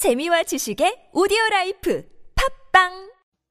재미와 지식의 오디오라이프 팝빵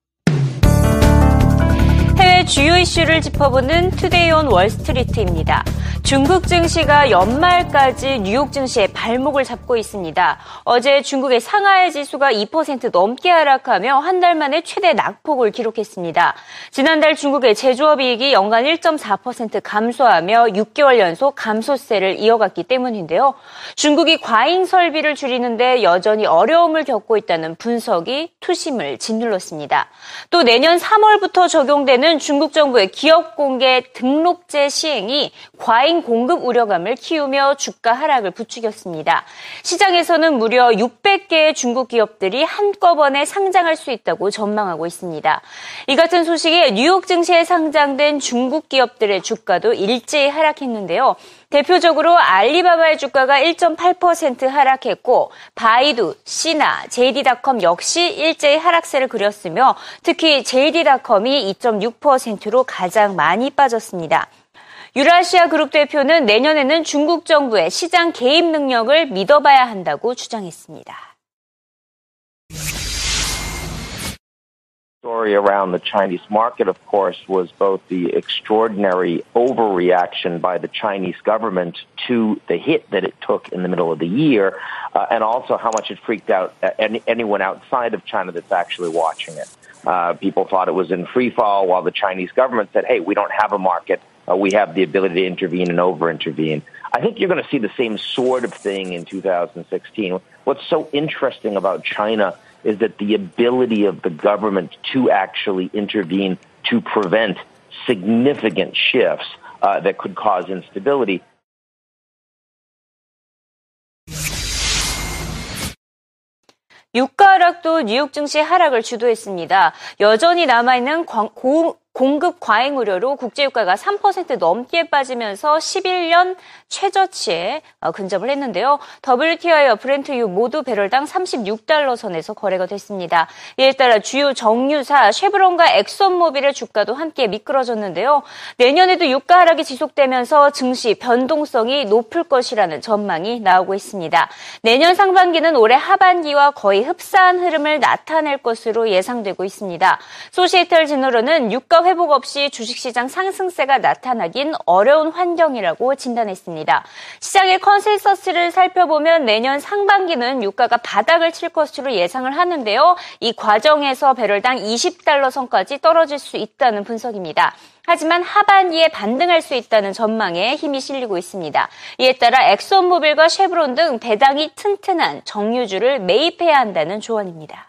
해외 주요 이슈를 짚어보는 투데이 온 월스트리트입니다. 중국 증시가 연말까지 뉴욕 증시의 발목을 잡고 있습니다. 어제 중국의 상하이 지수가 2% 넘게 하락하며 한 달 만에 최대 낙폭을 기록했습니다. 지난달 중국의 제조업 이익이 연간 1.4% 감소하며 6개월 연속 감소세를 이어갔기 때문인데요. 중국이 과잉 설비를 줄이는데 여전히 어려움을 겪고 있다는 분석이 투심을 짓눌렀습니다. 또 내년 3월부터 적용되는 중국 정부의 기업 공개 등록제 시행이 과잉 공급 우려감을 키우며 주가 하락을 부추겼습니다. 시장에서는 무려 600개의 중국 기업들이 한꺼번에 상장할 수 있다고 전망하고 있습니다. 이 같은 소식에 뉴욕 증시에 상장된 중국 기업들의 주가도 일제히 하락했는데요. 대표적으로 알리바바의 주가가 1.8% 하락했고 바이두, 시나, JD.com 역시 일제히 하락세를 그렸으며 특히 JD.com이 2.6%로 가장 많이 빠졌습니다. 유라시아 그룹 대표는 내년에는 중국 정부의 시장 개입 능력을 믿어봐야 한다고 주장했습니다. Story around the Chinese market, of course, was both the extraordinary overreaction by the Chinese government to the hit that it took in the middle of the year, and also how much it freaked out anyone outside of China that's actually watching it. People thought it was in free fall, while the Chinese government said, hey, we don't have a market. We have the ability to intervene and over-intervene. I think you're going to see the same sort of thing in 2016. What's so interesting about China is that the ability of the government to actually intervene to prevent significant shifts that could cause instability. 유가 하락도 뉴욕 증시 하락을 주도했습니다. 여전히 남아있는 공급 과잉 우려로 국제유가가 3% 넘게 빠지면서 11년 최저치에 근접을 했는데요. WTI와 브렌트유 모두 배럴당 36달러 선에서 거래가 됐습니다. 이에 따라 주요 정유사 쉐브론과 엑손모빌의 주가도 함께 미끄러졌는데요. 내년에도 유가 하락이 지속되면서 증시 변동성이 높을 것이라는 전망이 나오고 있습니다. 내년 상반기는 올해 하반기와 거의 흡사한 흐름을 나타낼 것으로 예상되고 있습니다. 소시에이털 저널은 유가 회복 없이 주식시장 상승세가 나타나긴 어려운 환경이라고 진단했습니다. 시장의 컨센서스를 살펴보면 내년 상반기는 유가가 바닥을 칠 것으로 예상을 하는데요. 이 과정에서 배럴당 20달러 선까지 떨어질 수 있다는 분석입니다. 하지만 하반기에 반등할 수 있다는 전망에 힘이 실리고 있습니다. 이에 따라 엑손모빌과 쉐브론 등 배당이 튼튼한 정유주를 매입해야 한다는 조언입니다.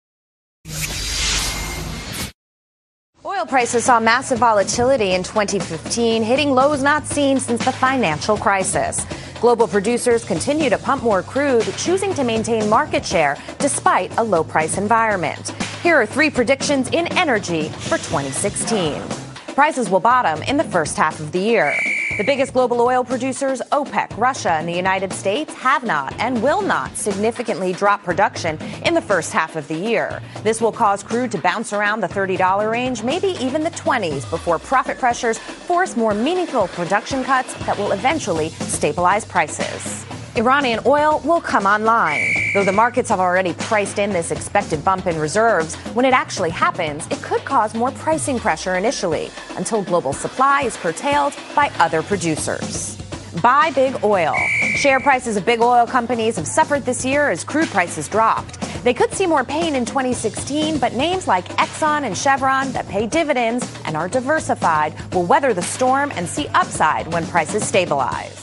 Oil prices saw massive volatility in 2015, hitting lows not seen since the financial crisis. Global producers continue to pump more crude, choosing to maintain market share despite a low-price environment. Here are 3 predictions in energy for 2016. Prices will bottom in the first half of the year. The biggest global oil producers, OPEC, Russia, and the United States, have not and will not significantly drop production in the first half of the year. This will cause crude to bounce around the $30 range, maybe even the 20s, before profit pressures force more meaningful production cuts that will eventually stabilize prices. Iranian oil will come online. Though the markets have already priced in this expected bump in reserves, when it actually happens, it could cause more pricing pressure initially until global supply is curtailed by other producers. Buy big oil. Share prices of big oil companies have suffered this year as crude prices dropped. They could see more pain in 2016, but names like Exxon and Chevron that pay dividends and are diversified will weather the storm and see upside when prices stabilize.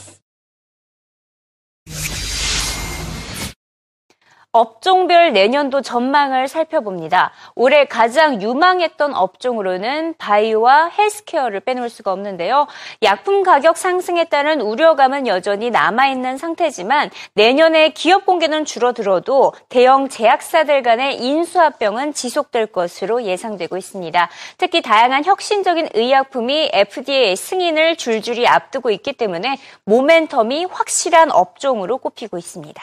업종별 내년도 전망을 살펴봅니다. 올해 가장 유망했던 업종으로는 바이오와 헬스케어를 빼놓을 수가 없는데요. 약품 가격 상승에 따른 우려감은 여전히 남아있는 상태지만 내년에 기업 공개는 줄어들어도 대형 제약사들 간의 인수합병은 지속될 것으로 예상되고 있습니다. 특히 다양한 혁신적인 의약품이 FDA 승인을 줄줄이 앞두고 있기 때문에 모멘텀이 확실한 업종으로 꼽히고 있습니다.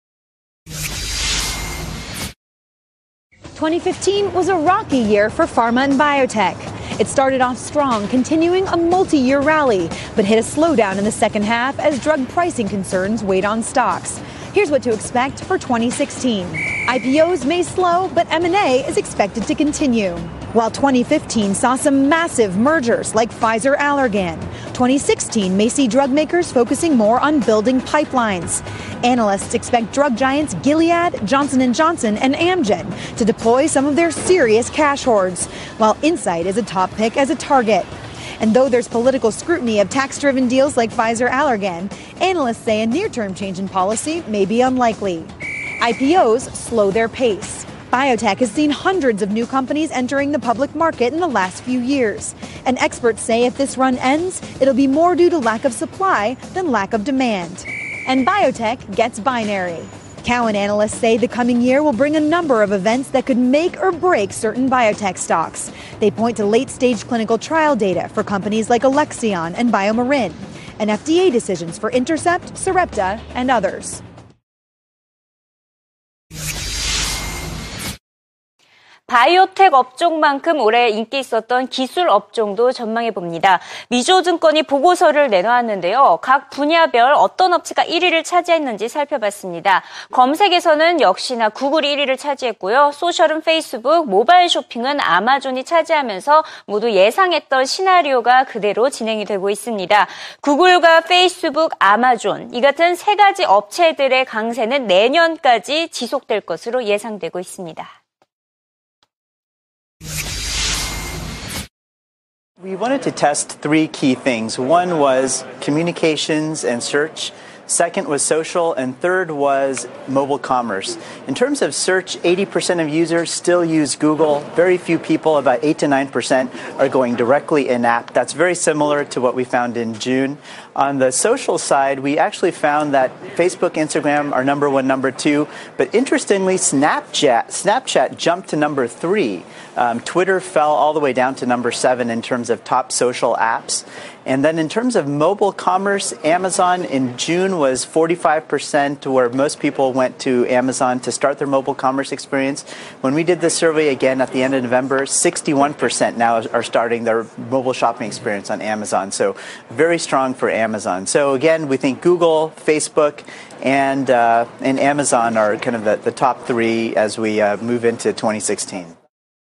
2015 was a rocky year for pharma and biotech. It started off strong, continuing a multi-year rally, but hit a slowdown in the second half as drug pricing concerns weighed on stocks. Here's what to expect for 2016. IPOs may slow, but M&A is expected to continue. While 2015 saw some massive mergers like Pfizer-Allergan, 2016 may see drug makers focusing more on building pipelines. Analysts expect drug giants Gilead, Johnson & Johnson, and Amgen to deploy some of their serious cash hoards, while Incyte is a top pick as a target. And though there's political scrutiny of tax-driven deals like Pfizer-Allergan, analysts say a near-term change in policy may be unlikely. IPOs slow their pace. Biotech has seen hundreds of new companies entering the public market in the last few years. And experts say if this run ends, it'll be more due to lack of supply than lack of demand. And biotech gets binary. Cowen analysts say the coming year will bring a number of events that could make or break certain biotech stocks. They point to late-stage clinical trial data for companies like Alexion and BioMarin, and FDA decisions for Intercept, Sarepta, and others. 바이오텍 업종만큼 올해 인기 있었던 기술 업종도 전망해 봅니다. 미조증권이 보고서를 내놓았는데요. 각 분야별 어떤 업체가 1위를 차지했는지 살펴봤습니다. 검색에서는 역시나 구글이 1위를 차지했고요. 소셜은 페이스북, 모바일 쇼핑은 아마존이 차지하면서 모두 예상했던 시나리오가 그대로 진행이 되고 있습니다. 구글과 페이스북, 아마존 이 같은 세 가지 업체들의 강세는 내년까지 지속될 것으로 예상되고 있습니다. We wanted to test three key things. One was communications and search. Second was social, and third was mobile commerce. In terms of search, 80% of users still use Google. Very few people, about 8 to 9%, are going directly in-app. That's very similar to what we found in June. On the social side, we actually found that Facebook, Instagram are number one, number two. But interestingly, Snapchat jumped to number 3. Twitter fell all the way down to number 7 in terms of top social apps. And then in terms of mobile commerce, Amazon in June was 45%, where most people went to Amazon to start their mobile commerce experience. When we did the survey again at the end of November, 61% now are starting their mobile shopping experience on Amazon. So very strong for Amazon. So again, we think Google, Facebook, and Amazon are kind of the top three as we move into 2016.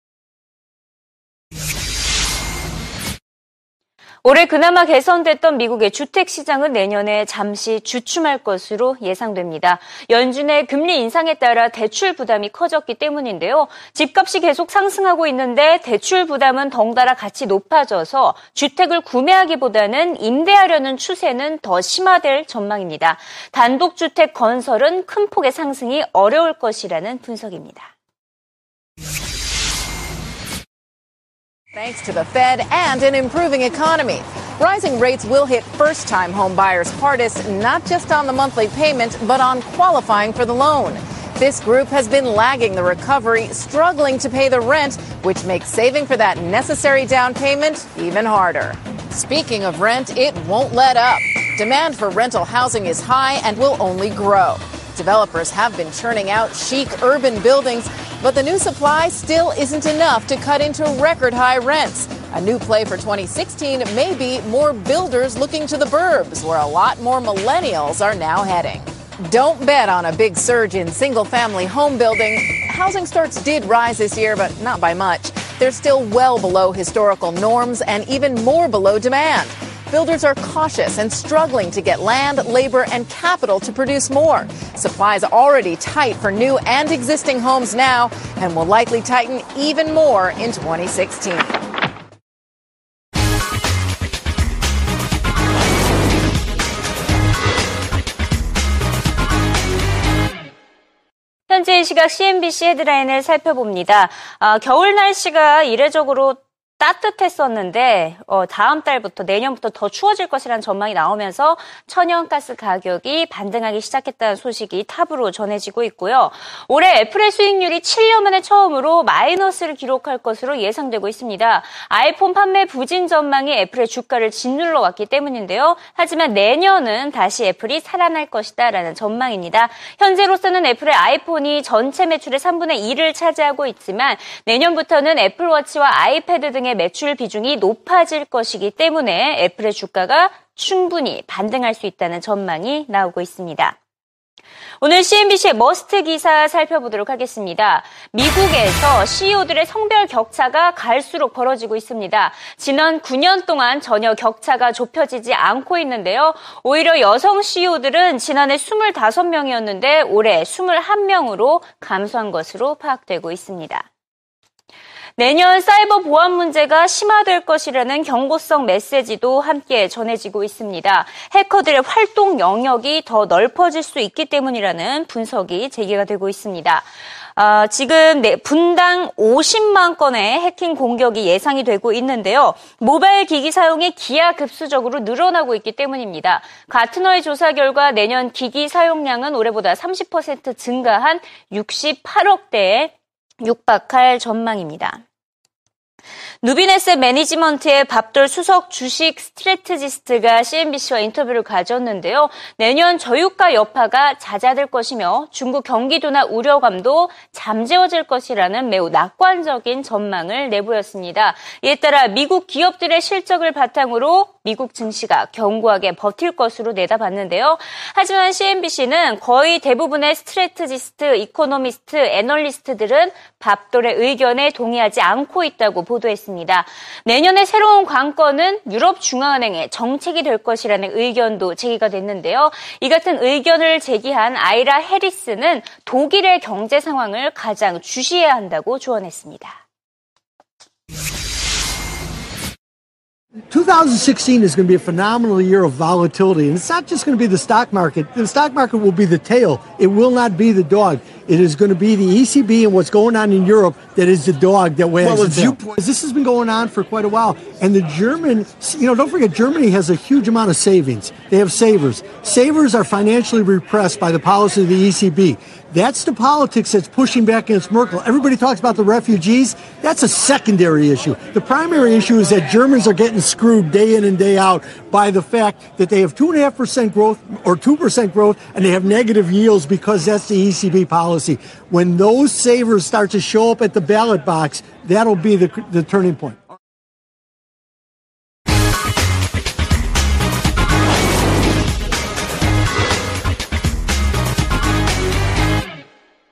올해 그나마 개선됐던 미국의 주택시장은 내년에 잠시 주춤할 것으로 예상됩니다. 연준의 금리 인상에 따라 대출 부담이 커졌기 때문인데요. 집값이 계속 상승하고 있는데 대출 부담은 덩달아 같이 높아져서 주택을 구매하기보다는 임대하려는 추세는 더 심화될 전망입니다. 단독주택 건설은 큰 폭의 상승이 어려울 것이라는 분석입니다. Thanks to the Fed and an improving economy. Rising rates will hit first-time home buyers hardest, not just on the monthly payment, but on qualifying for the loan. This group has been lagging the recovery, struggling to pay the rent, which makes saving for that necessary down payment even harder. Speaking of rent, it won't let up. Demand for rental housing is high and will only grow. Developers have been churning out chic urban buildings, but the new supply still isn't enough to cut into record high rents. A new play for 2016 may be more builders looking to the burbs, where a lot more millennials are now heading. Don't bet on a big surge in single-family home building. Housing starts did rise this year, but not by much. They're still well below historical norms and even more below demand. Builders are cautious and struggling to get land, labor, and capital to produce more. Supply is already tight for new and existing homes now and will likely tighten even more in 2016. 현재 이 시각 CNBC 헤드라인을 살펴봅니다. 겨울 날씨가 이례적으로 따뜻했었는데 다음 달부터 내년부터 더 추워질 것이라는 전망이 나오면서 천연가스 가격이 반등하기 시작했다는 소식이 탑으로 전해지고 있고요. 올해 애플의 수익률이 7년 만에 처음으로 마이너스를 기록할 것으로 예상되고 있습니다. 아이폰 판매 부진 전망이 애플의 주가를 짓눌러 왔기 때문인데요. 하지만 내년은 다시 애플이 살아날 것이다라는 전망입니다. 현재로서는 애플의 아이폰이 전체 매출의 3분의 1을 차지하고 있지만 내년부터는 애플워치와 아이패드 등의 매출 비중이 높아질 것이기 때문에 애플의 주가가 충분히 반등할 수 있다는 전망이 나오고 있습니다. 오늘 CNBC의 머스트 기사 살펴보도록 하겠습니다. 미국에서 CEO들의 성별 격차가 갈수록 벌어지고 있습니다. 지난 9년 동안 전혀 격차가 좁혀지지 않고 있는데요. 오히려 여성 CEO들은 지난해 25명이었는데 올해 21명으로 감소한 것으로 파악되고 있습니다. 내년 사이버 보안 문제가 심화될 것이라는 경고성 메시지도 함께 전해지고 있습니다. 해커들의 활동 영역이 더 넓어질 수 있기 때문이라는 분석이 제기가 되고 있습니다. 지금 분당 50만 건의 해킹 공격이 예상이 되고 있는데요. 모바일 기기 사용이 기하급수적으로 늘어나고 있기 때문입니다. 가트너의 조사 결과 내년 기기 사용량은 올해보다 30% 증가한 68억 대에 육박할 전망입니다. 누빈에셋 매니지먼트의 밥돌 수석 주식 스트래티지스트가 CNBC와 인터뷰를 가졌는데요. 내년 저유가 여파가 잦아들 것이며 중국 경기도나 우려감도 잠재워질 것이라는 매우 낙관적인 전망을 내보였습니다. 이에 따라 미국 기업들의 실적을 바탕으로 미국 증시가 견고하게 버틸 것으로 내다봤는데요. 하지만 CNBC는 거의 대부분의 스트래티지스트, 이코노미스트, 애널리스트들은 밥돌의 의견에 동의하지 않고 있다고 보도했습니다. 내년의 새로운 관건은 유럽중앙은행의 정책이 될 것이라는 의견도 제기가 됐는데요. 이 같은 의견을 제기한 아이라 해리스는 독일의 경제 상황을 가장 주시해야 한다고 조언했습니다. 2016 is going to be a phenomenal year of volatility, and it's not just going to be the stock market. The stock market will be the tail. It will not be the dog. It is going to be the ECB and what's going on in Europe that is the dog that wags the tail. This has been going on for quite a while, and the German, don't forget, Germany has a huge amount of savings. They have savers. Savers are financially repressed by the policy of the ECB. That's the politics that's pushing back against Merkel. Everybody talks about the refugees. That's a secondary issue. The primary issue is that Germans are getting screwed day in and day out by the fact that they have 2.5% growth or 2% growth and they have negative yields because that's the ECB policy. When those savers start to show up at the ballot box, that'll be the turning point.